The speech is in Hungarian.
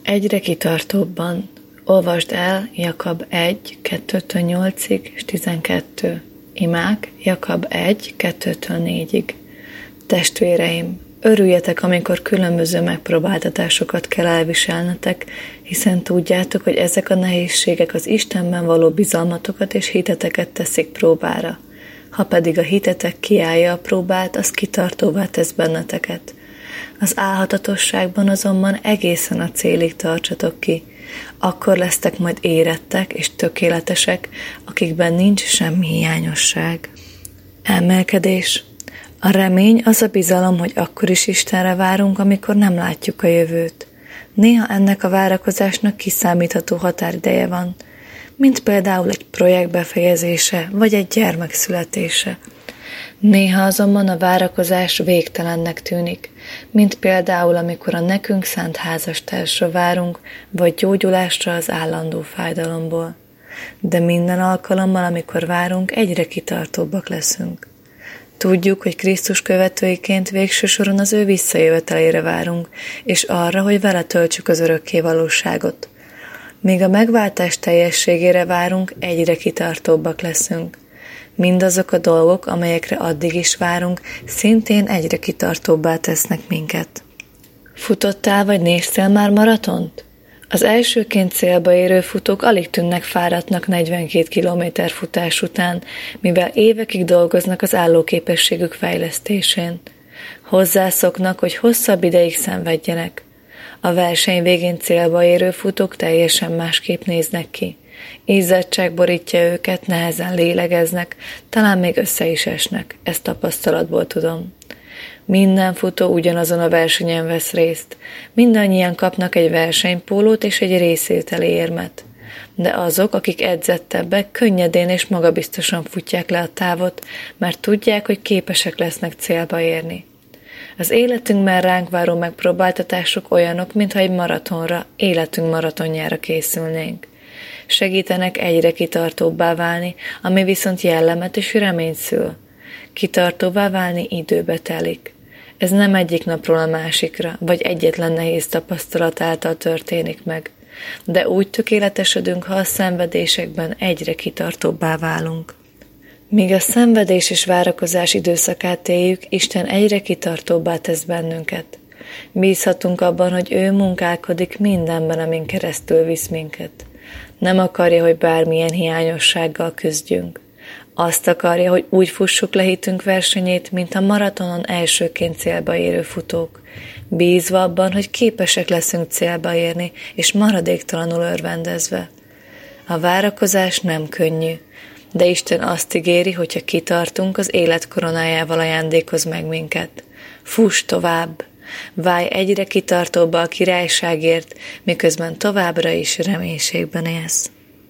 Egyre kitartóbban. Olvasd el Jakab 1, 2-8-ig és 12. Imák Jakab 1, 2-4-ig. Testvéreim, örüljetek, amikor különböző megpróbáltatásokat kell elviselnetek, hiszen tudjátok, hogy ezek a nehézségek az Istenben való bizalmatokat és hiteteket teszik próbára. Ha pedig a hitetek kiállja a próbát, az kitartóvá tesz benneteket. Az álhatatosságban azonban egészen a célig tartsatok ki. Akkor lesztek majd érettek és tökéletesek, akikben nincs semmi hiányosság. Emelkedés. A remény az a bizalom, hogy akkor is Istenre várunk, amikor nem látjuk a jövőt. Néha ennek a várakozásnak kiszámítható határideje van, mint például egy projekt befejezése, vagy egy gyermek születése. Néha azonban a várakozás végtelennek tűnik, mint például amikor a nekünk szánt házastársra várunk, vagy gyógyulásra az állandó fájdalomból. De minden alkalommal, amikor várunk, egyre kitartóbbak leszünk. Tudjuk, hogy Krisztus követőiként végső soron az ő visszajövetelére várunk, és arra, hogy vele töltsük az örökké valóságot. Míg a megváltás teljességére várunk, egyre kitartóbbak leszünk. Mindazok a dolgok, amelyekre addig is várunk, szintén egyre kitartóbbá tesznek minket. Futottál vagy néztél már maratont? Az elsőként célba érő futók alig tűnnek fáradtnak 42 kilométer futás után, mivel évekig dolgoznak az állóképességük fejlesztésén. Hozzászoknak, hogy hosszabb ideig szenvedjenek. A verseny végén célba érő futók teljesen másképp néznek ki. Izzadtság borítja őket, nehezen lélegeznek, talán még össze is esnek, ezt tapasztalatból tudom. Minden futó ugyanazon a versenyen vesz részt, mindannyian kapnak egy versenypólót és egy részvételi érmet. De azok, akik edzettebbek, könnyedén és magabiztosan futják le a távot, mert tudják, hogy képesek lesznek célba érni. Az életünkben ránk váró megpróbáltatások olyanok, mintha egy maratonra, életünk maratonjára készülnénk. Segítenek egyre kitartóbbá válni, ami viszont jellemet és reményt szül. Kitartóbbá válni időbe telik. Ez nem egyik napról a másikra, vagy egyetlen nehéz tapasztalat által történik meg, de úgy tökéletesedünk, ha a szenvedésekben egyre kitartóbbá válunk. Míg a szenvedés és várakozás időszakát éljük, Isten egyre kitartóbbá tesz bennünket. Bízhatunk abban, hogy ő munkálkodik mindenben, amin keresztül visz minket. Nem akarja, hogy bármilyen hiányossággal küzdjünk. Azt akarja, hogy úgy fussuk le hitünk versenyét, mint a maratonon elsőként célba érő futók, bízva abban, hogy képesek leszünk célba érni, és maradéktalanul örvendezve. A várakozás nem könnyű, de Isten azt ígéri, hogyha kitartunk, az élet koronájával ajándékoz meg minket. Fuss tovább! Válj egyre kitartóbbá a királyságért, miközben továbbra is reménységben élsz.